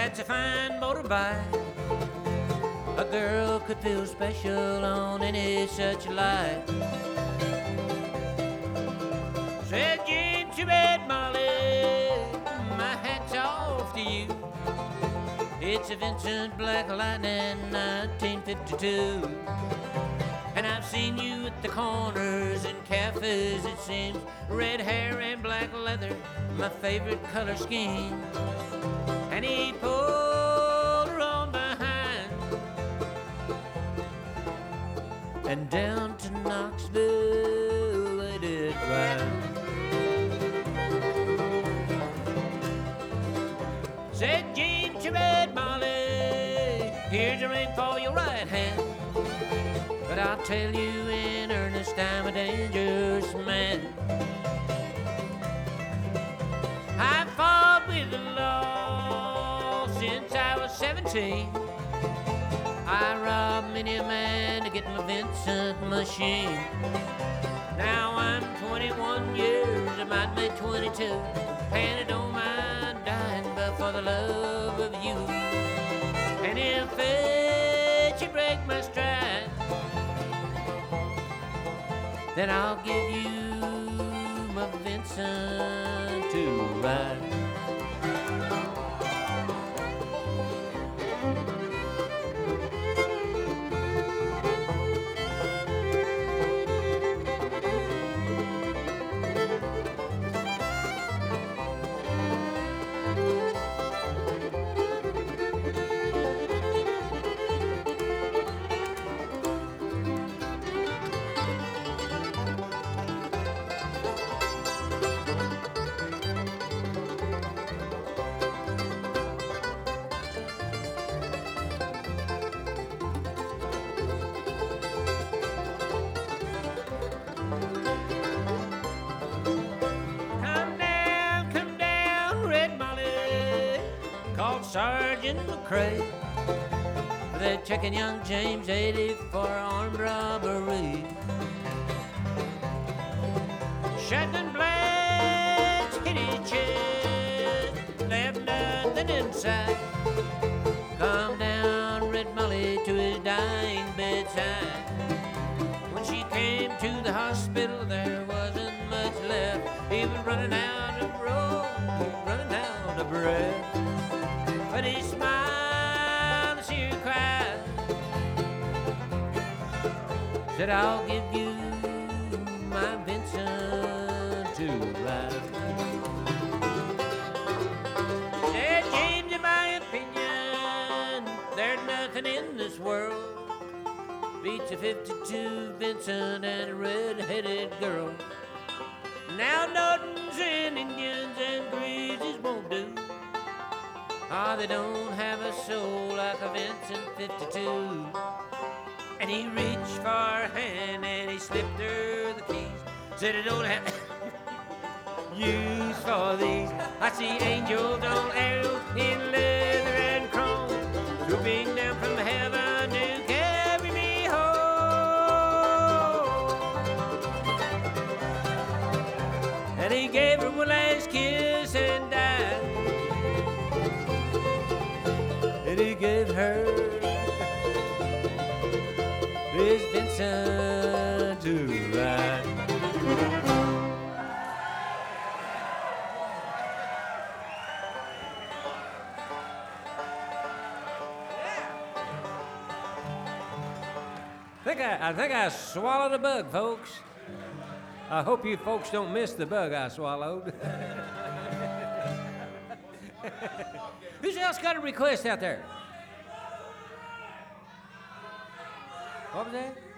That's a fine motorbike. A girl could feel special on any such light. Said James, you bet Molly, my hat's off to you. It's a Vincent Black Lightning 1952. And I've seen you at the corners and cafes, it seems. Red hair and black leather, my favorite color scheme. And he pulled her on behind and down to Knoxville they did ride. Said James, you bet Molly, here's a ring for your right hand. But I'll tell you in earnest, I'm a dangerous man. I've fought with the law since I was 17. I robbed many a man to get my Vincent machine. Now I'm 21 years, I might be 22, and I don't mind dying but for the love of you. And if you break my stride, then I'll give you my Vincent to ride. Sergeant McCrae, they're checking young James 80 for armed robbery. Shotgun blast hit his chest, left nothing inside. Calmed down Red Molly to his dying bedside. When she came to the hospital, there wasn't much left. He was running out of rope, running out of breath. But he smiled and she cried. Said, I'll give you my Vincent to ride. Said, James, in my opinion, there's nothing in this world beats a 52 Vincent and a red-headed girl. Now Nortons and Indians and greases won't do. Ah, they don't have a soul like a Vincent 52. And he reached for her hand and he slipped her the keys. Said, I don't have use for these. I see angels on arrows in leather and chrome, swooping down from heaven to carry me home. And he gave her one last kiss and died. And he gave her his Vincent to ride. I think I swallowed a bug, folks. I hope you folks don't miss the bug I swallowed. Who's else got a request out there? What was that?